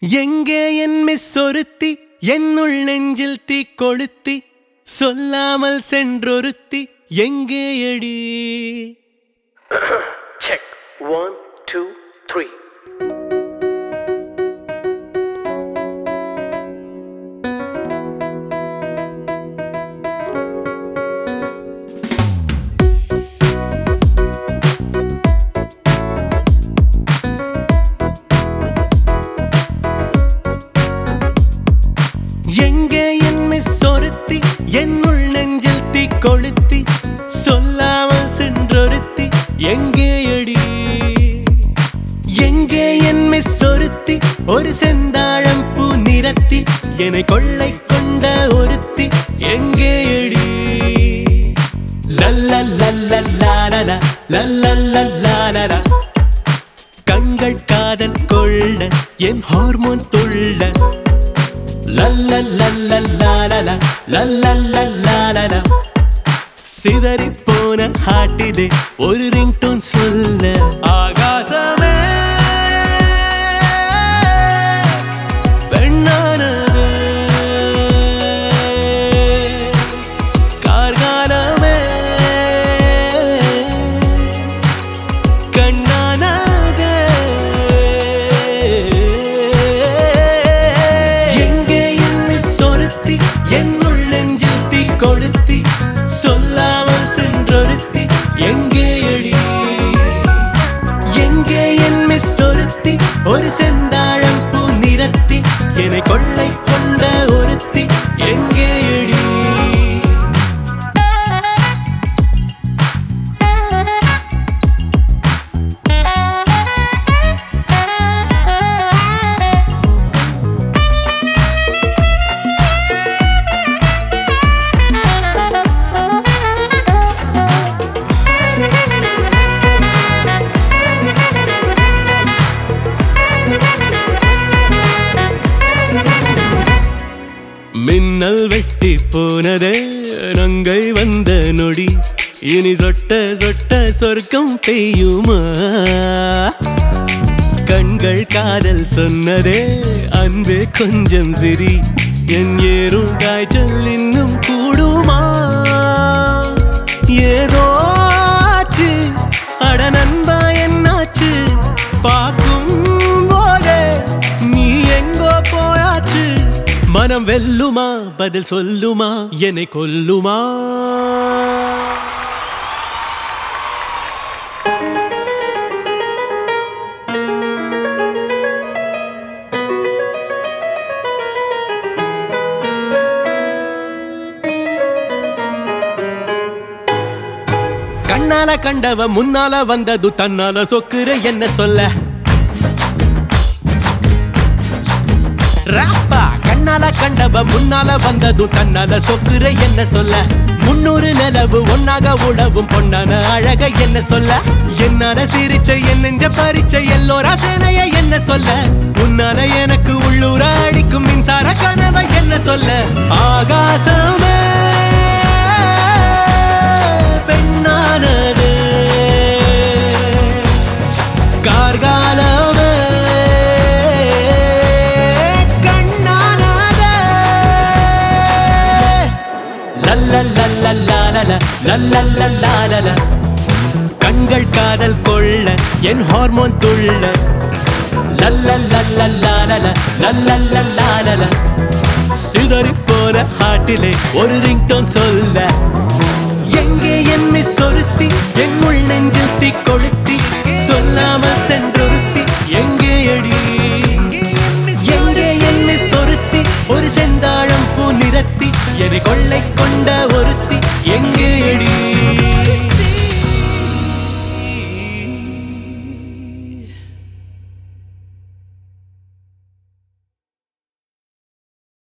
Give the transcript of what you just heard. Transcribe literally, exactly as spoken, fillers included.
எங்கே என் மிஸ் ஒருத்தி என்னுள் நெஞ்சில் தீ கொளுத்தி சொல்லாமல் சென்றொருத்தி எங்கே அடி? Check one two three. எங்கே என் மிஸ் ஒருத்தி என்னுள் நெஞ்சில் தீ கொளுத்தி சொல்லாமல் சென்றொருத்தி எங்கே அடி? எங்கே என் மிஸ் ஒருத்தி ஒரு செந்தாழம் பூ நிறத்தி என்னை கொள்ளை கொண்ட ஒருத்தி எங்கே அடி? லல்லல்லல்லல்லாலலா லல்லல்லல்லாலலா கண்கள் காதல் கொள்ள என் ஹார்மோன் துள்ள லல்லல்லல்லல்லாலலா லல்லல்லல்லாலலா சிதறி போன ஹாட்டிலே ஒரு ரிங்டோன் சொல்ல ஆகாசமே பெண்ணானது கார்காலமே கண்ணானது எங்கே என்னை சொருத்தி என்னுள் நெஞ்சில் தீ கொளுத்தி சொல்லாமல் சென்றொருத்தி எங்கே அடி? எங்கே என் மிஸ் ஒருத்தி ஒரு செந்தாழம் பூ நிறத்தி என்னை கொள்ளை கொண்ட ஒருத்தி எங்கே அடி? மின்னல் வெட்டி போனதே நங்கை வந்த நொடி இனி சொட்ட சொட்ட சொர்க்கம் பெய்யுமா? கண்கள் காதல் சொன்னதே அன்பே கொஞ்சம் சிரி என் ஏறும் காய்ச்சல் இன்னும் கூடுமா? ஏதோ ஆச்சு அட நண்பா என்னாச்சு பார்க்கும் போதே நீ எங்கோ போயாச்சு மனம் வெல்லுமா பதில் சொல்லுமா என்னை கொல்லுமா? கண்ணால கண்டவ முன்னால வந்தது தன்னால சொக்குற என்ன சொல்ல ராப்பா கண்ணால கண்டவ முன்னால வந்ததும் தன்னால சொக்குற என்ன சொல்ல முன்னூறு நிலவு ஒன்னாக உழவும் பொன்னான அழக என்ன சொல்ல என்னால சிரிச்ச என் நெஞ்ச பறிச்ச எல்லோரா சேனைய என்ன சொல்ல உன்னால எனக்கு உள்ளூர அடிக்கும் மின்சார கனவை என்ன சொல்ல ஆகாசமே பெண்ணானது கார்காலமே லல்லல்லல்லாலலா லல்லல்லல்லாலலா கண்கள் காதல் கொள்ள என் ஹார்மோன் துள்ள லல்லல்லல்லாலலா லல்லல்லல்லாலலா சிதறி போன ஹாட்டிலே ஒரு ரிங்டோன் சொல்ல எங்கே என் மிஸ் ஒருத்தி என்னுள் நெஞ்சில் தீ கொளுத்தி சொல்லாமல் சென்றொருத்தி எங்கே அடி? எங்கே என் மிஸ் ஒருத்தி ஒரு செந்தாழம் பூ நிறத்தி என்னை கொள்ளை கொண்ட ஒருத்தி எங்கே அடி?